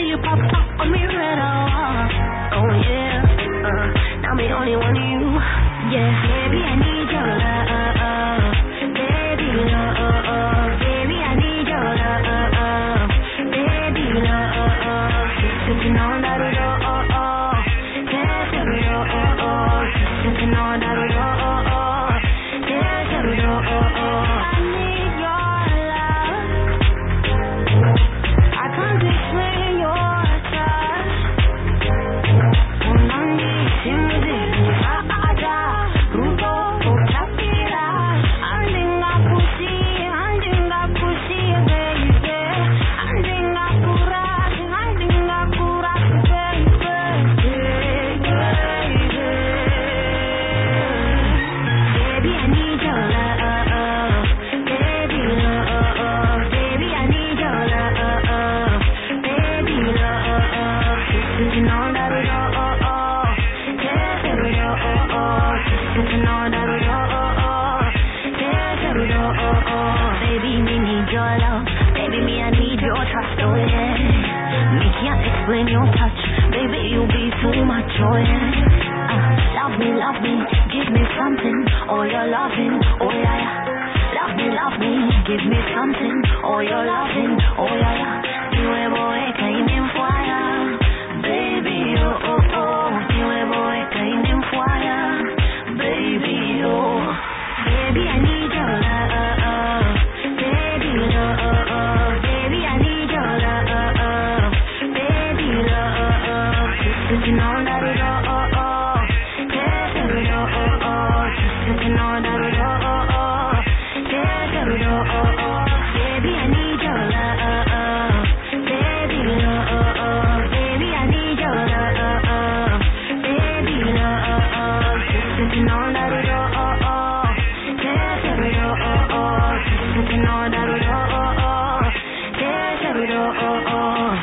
you pop up on me radar. Oh yeah, now me only want you. Yeah, baby, I need your love. Baby, love. Baby, I need your love. Baby, love. Sipping on that love. Yes, love. Sipping on that love. Yes, love. I need your love. I can't explain your touch. Unandi simudi ada ruto kapira. Andinga pusi baby. Andinga kura baby. Baby, I need your love. Baby, love. Baby, I need your love. Baby, love. Sipping on that love. Yes, love. Sipping on that love. Yes, love. Baby, me need your love. Baby, me I need your trust. Oh yeah. Me can't explain your touch. Baby, you be too much. Oh yeah. Love me, give me something. Oh, you're loving. Oh yeah, yeah. Love me, give me something. Oh, you're loving. Oh yeah, yeah. Nuevo came in fire, baby. Oh oh oh. Nuevo came in fire, baby. Oh, baby, I need your love. Baby, love. Baby, I need your love. Baby, love. Sipping on that love. Sipping on that love. Yes, love. Baby, I need your love. Baby, love. Baby, I need your love. Baby, love. Sipping on that love. Yes, love. Sipping on that love. Yes, love.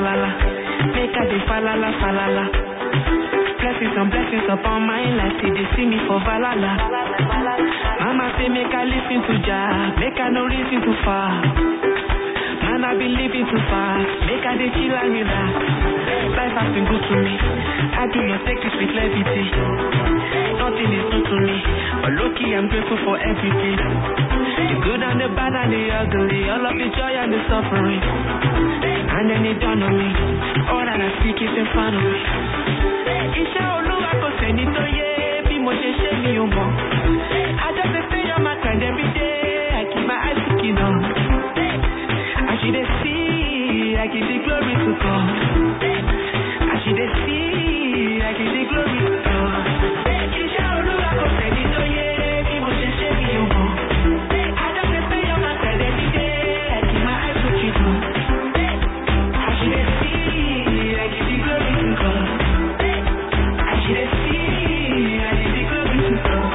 falala. Make I dey falala, falala. Blessings and blessings upon my life, till they see me for Valhalla. Mama say make I listen to Jah, make I no reason too far. Man, I been living too fast, make I dey chill and relax. Life has been good to me, I do not take this with levity. Nothing is new to me, but lucky I'm grateful for everything. The good and the bad and the ugly, all of the joy and the suffering. And then it dawned on me, all that I seek is in front of me. Iṣẹ́ Olúwa kò sẹ́ni tó yé bí mo ṣe ṣe mi ò mọ̀. I just dey stay on my grind every day, I keep my eyes looking up. As you dey see, I give the glory to God. As you dey see, I give the glory to God. Iṣẹ́ Olúwa kò sẹ́ni tó yé bí mo ṣe ṣe mi ò mọ̀. I just dey stay on my grind every day, I keep my eyes looking up. As you dey see, I give the glory to God. As you dey see, I give the glory to God.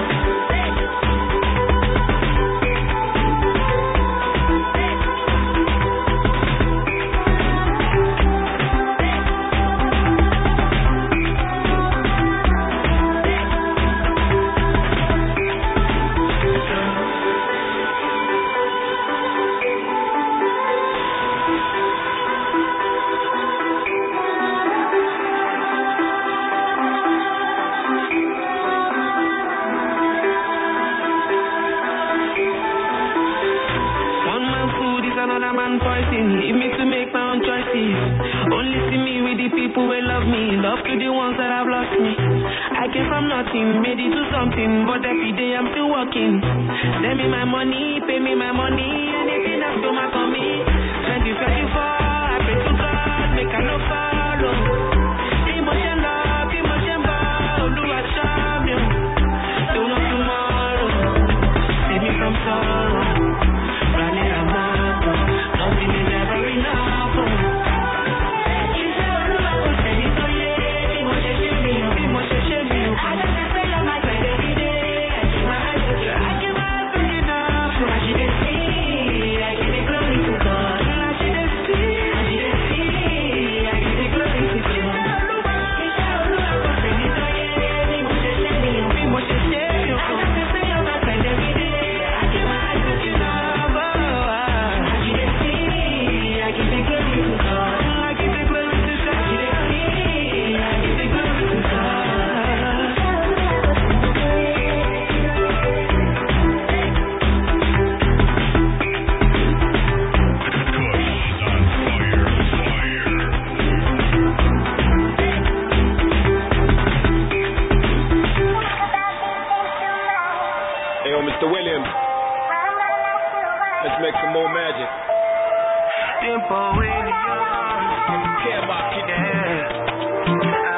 One man food is another man poison. Leave me to make my own choices. Only see me with the people who love me. Love to the ones that have lost me. I came from nothing, made it to something, but every day I'm still working. Send me my money, pay me my money, anything that's come back on me. 2024, I pray to God, make I no follow. Emotion love, emotion ball, Oluwa show me. Don't know tomorrow, save me from sorrow. Running amok, nothing is ever enough. Iṣẹ́ Olúwa kò sẹ́ni tó yé bí mo ṣe ṣe mi ò, bí mo ṣe ṣe mi ò. I just dey stay on my grind every day, I keep my eyes looking up. I keep my eyes looking up. As you dey see, I give the glory to God. As you dey see, I give the glory to God. Iṣẹ́ Olúwa kò sẹ́ni tó yé bí mo ṣe ṣe mi ò, bí mo ṣe ṣe mi ò. I just dey stay on my grind every day, I keep my eyes looking up. As you dey see, I give the glory to God. I give the glory to God. As you dey see, I give the glory to God. Hey, yo, Mr. Williams, let's make some more magic. Tiempo Williams, Care about kid. yeah.